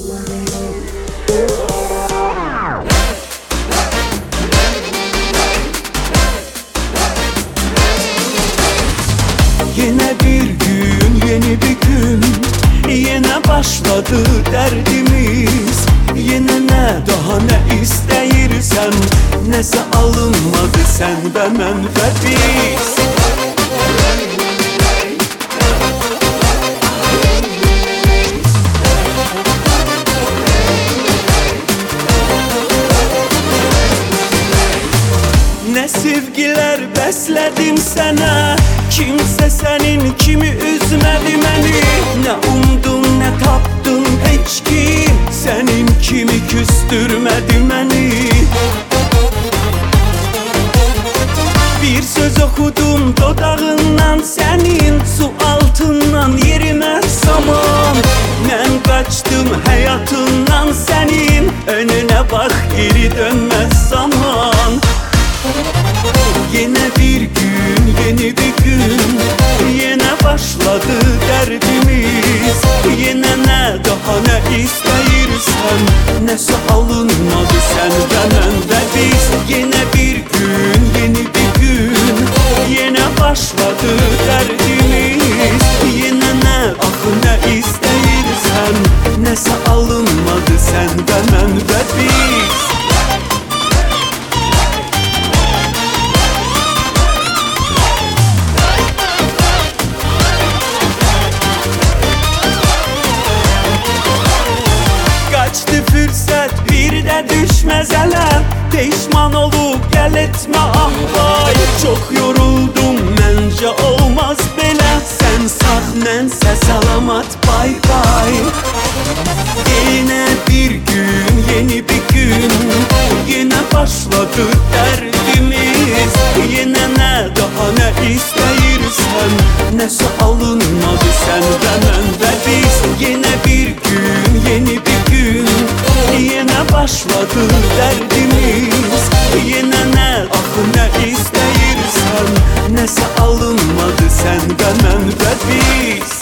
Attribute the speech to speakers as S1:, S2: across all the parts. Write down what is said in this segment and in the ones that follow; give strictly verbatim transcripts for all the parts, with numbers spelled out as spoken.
S1: Yine bir gün, yeni bir gün, yine başladı derdimiz. Yine ne daha ne isteyirsen, nese alınmadı senden ve biz. Ne sevgiler besledim sana, kimse senin kimi üzmedi beni. Ne umdum ne tapdım hiç ki, senin kimi küstürmedi beni. Bir söz okudum dodağından senin, su altından yerime saman. Ben kaçtım hayatından senin, önüne bak geri dönmez zaman. Yine bir gün, yeni bir gün, yine başladı derdimiz. Yine ne daha ne isteyirsen, nesi alınmadı senden önde biz. Yine bir gün, yeni bir gün, yine başladı derdimiz. Yine ne ah ne isteyirsen, nesi alınmadı senden önde biz. Kaçtı fırsat bir de düşmez ele, pişman olup gel etme ah vay. Çok yoruldum bence olmaz bile, sen sağ mense selamat bay bay. Yine bir gün, yeni bir gün, yine başladı derdimiz. Yine ne daha ne isteyirsen, nesi alınmadı senden önde biz. Yine bir gün, yeni bir gün, yine başladı derdimiz. Yine ne ah ne isteyirsen, nesi alınmadı senden önde biz.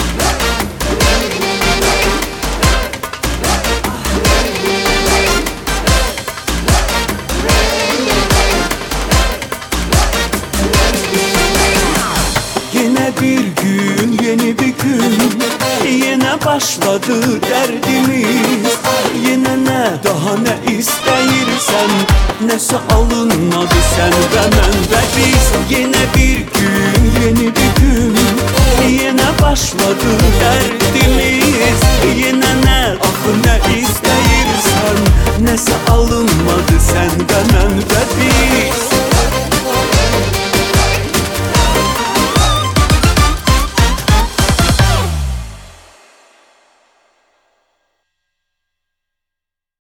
S1: Yine bir gün, yeni bir gün, yine başladı derdimiz. Yine ne daha ne isteyirsen, nesi alınmadı senden önde biz. Yine bir gün, yeni bir gün, yine başladı derdimiz. Yine ne ah ne isteyirsen, nesi alınmadı senden önde biz.